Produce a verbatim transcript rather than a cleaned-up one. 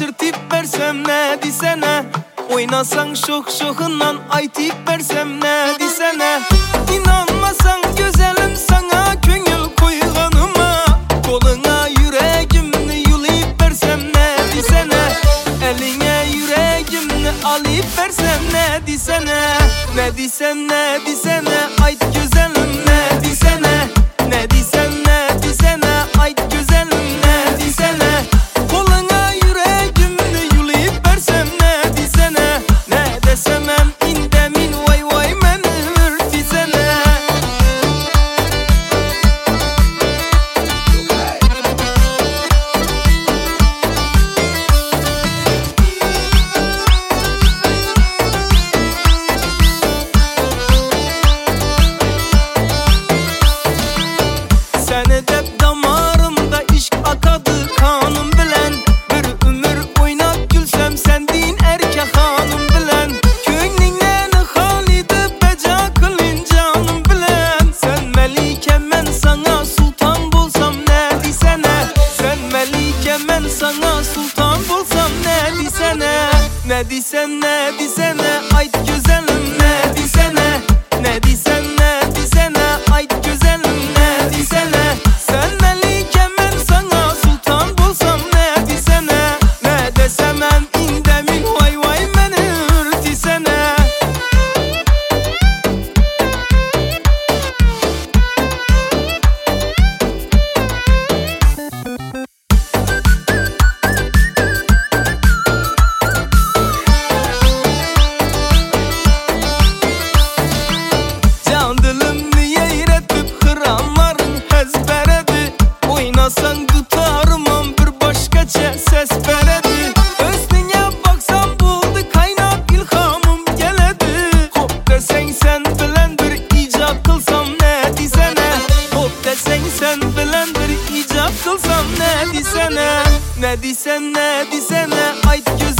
sırtıp versem ne desene. Oynasan şok şokundan aytıp versem ne desene. İnanmasan güzelim sana köngül koyganıma. Koluna yüreğimni yulayıp versem ne desene. Eline yüreğimni alıp versem ne desene. Ne desem ne desene ayt güzelim ne desene. Ne desem ne desene ayt güzelim ne desene. Koluna yüreğimni yulayıp versem ne desene. Ne desemem indemin vay vay meni ürtesene. Seni dep damarımda işk akadı kanım bilen. Bir ömür oynap gülsem sendin erkek hanım bilen. Könglinle halide beca kılın canım bilen. Sen melikem ben sana sultan bulsam ne desene. Sen melikem ben sana sultan bulsam ne desene. Ne desem ne desene ayt güzelim ne desene. Ne desem ne desene ayt güzelim ne desene. Sen melikem ben sana sultan bulsam ne desene. Ne desemem indemin vay vay meni ürtesene. Can dilimni yeyretip hıramların ezberedi. Oynasan tutarmam bir başkaça ses veredi. Özlüğe baksam buldu kaynap ilhamım geledi. Hop desen sen bilen bir icap kılsam ne desene. Hop desen sen bilen bir icap kılsam ne desene. Ne desem ne desene ayt güzel